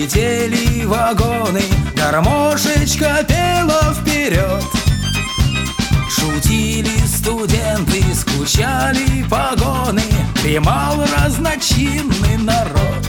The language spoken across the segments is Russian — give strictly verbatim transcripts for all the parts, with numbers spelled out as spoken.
летели вагоны, гармошечка пела вперед. Шутили студенты, скучали погоны, дремал разночинный народ.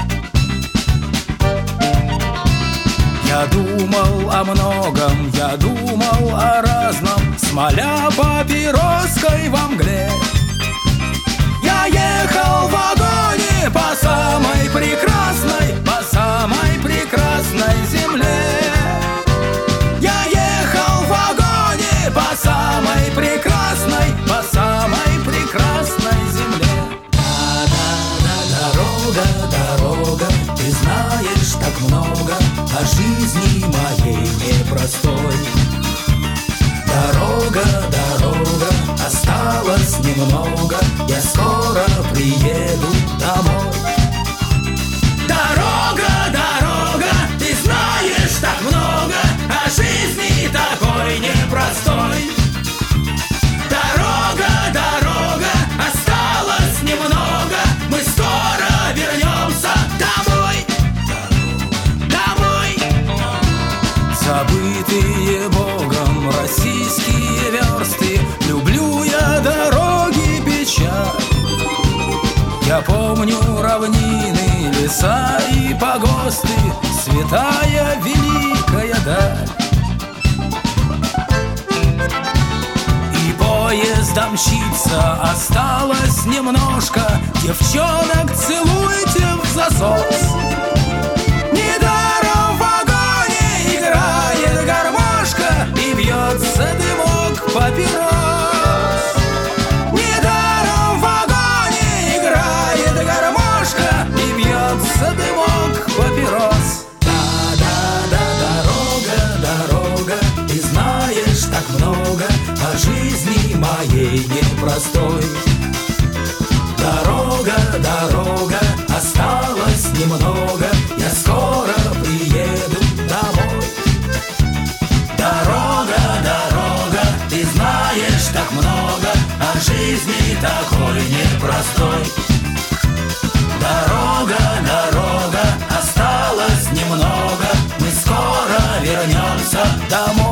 Я думал о многом, я думал о разном, смоля папироской во мгле. Я ехал в вагоне по самой прекрасной, по самой прекрасной земле. Я ехал в вагоне по самой прекрасной, по самой прекрасной земле. Да-да-да, дорога, дорога, ты знаешь так много о жизни моей непростой. Дорога, дорога, осталось немного, я скоро приеду домой. Дорога, дорога, ты знаешь так много о жизни такой непростой. Дорога, дорога, осталось немного, мы скоро вернемся домой. Домой. Забытые Богом российские версты, люблю я дороги печаль. Я помню равнины, леса и погосты, святая великая даль. И поезд мчится, осталось немножко, девчонок целуйте в засос. Недаром в вагоне играет гармошка и бьется дымок папирос. Недаром в вагоне играет гармошка и бьется дымок папирос. Да-да-да, дорога, дорога, ты знаешь так много о жизни моей непростой. Дорога, дорога, осталось немного, я скоро приеду домой. Дорога, дорога, ты знаешь так много о жизни такой непростой. Дорога, дорога, осталось немного, мы скоро вернемся домой.